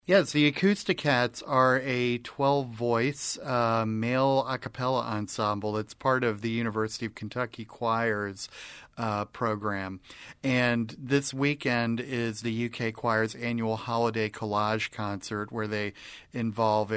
Yes, the Acousticats are a 12-voice male a cappella ensemble that's part of the University of Kentucky Choir's program. And this weekend is the UK Choir's annual holiday collage concert where they involve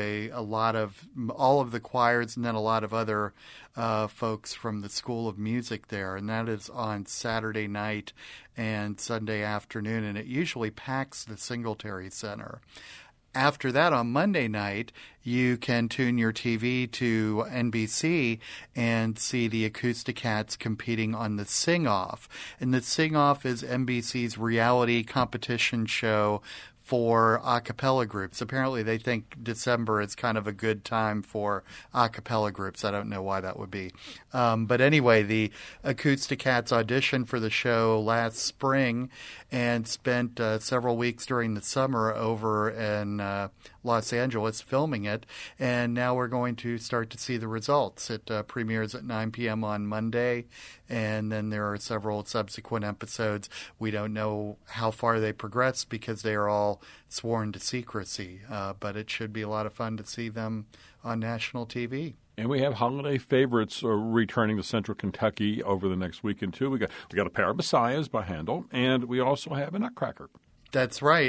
all of the choirs and then a lot of other folks from the School of Music there. And that is on Saturday night and Sunday afternoon, and it usually packs the Singletary Center. After that, on Monday night, you can tune your TV to NBC and see the Acousticats competing on the Sing Off. And the Sing Off is NBC's reality competition show for a cappella groups. Apparently, they think December is kind of a good time for a cappella groups. I don't know why that would be. But anyway, the Acousticats auditioned for the show last spring and spent several weeks during the summer over in Los Angeles filming it. And now we're going to start to see the results. It premieres at 9 p.m. on Monday, and then there are several subsequent episodes. We don't know how far they progress because they are all sworn to secrecy, but it should be a lot of fun to see them on national TV. And we have holiday favorites returning to Central Kentucky over the next weekend, too. We got a pair of Messiahs by Handel, and we also have a Nutcracker. That's right.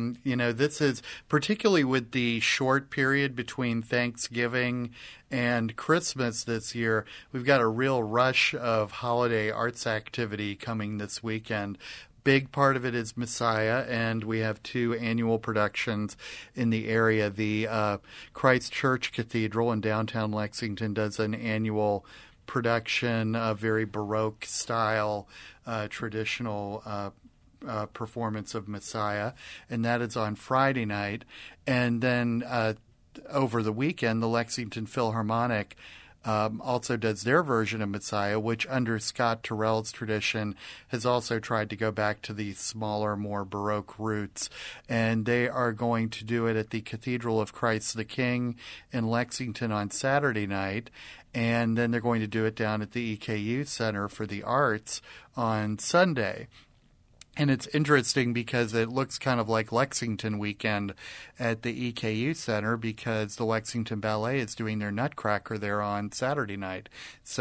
This is particularly with the short period between Thanksgiving and Christmas this year, we've got a real rush of holiday arts activity coming this weekend. Big part of it is Messiah, and we have 2 annual productions in the area. The Christ Church Cathedral in downtown Lexington does an annual production, a very Baroque style, traditional performance of Messiah, and that is on Friday night. And then over the weekend, the Lexington Philharmonic also does their version of Messiah, which under Scott Terrell's tradition has also tried to go back to the smaller, more Baroque roots. And they are going to do it at the Cathedral of Christ the King in Lexington on Saturday night. And then they're going to do it down at the EKU Center for the Arts on Sunday. And it's interesting because it looks kind of like Lexington weekend at the EKU Center because the Lexington Ballet is doing their Nutcracker there on Saturday night.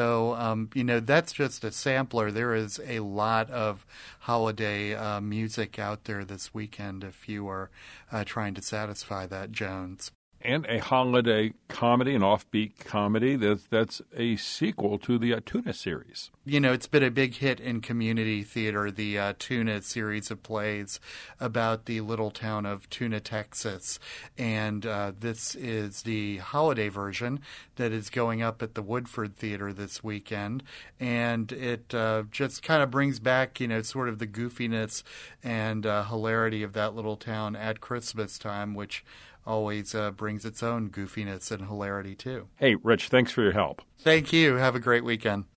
So, that's just a sampler. There is a lot of holiday music out there this weekend if you are trying to satisfy that, Jones. And a holiday comedy, an offbeat comedy that's a sequel to the Tuna series. It's been a big hit in community theater, the Tuna series of plays about the little town of Tuna, Texas. And this is the holiday version that is going up at the Woodford Theater this weekend. And it just kind of brings back, sort of the goofiness and hilarity of that little town at Christmas time, which always brings its own goofiness and hilarity, too. Hey, Rich, thanks for your help. Thank you. Have a great weekend.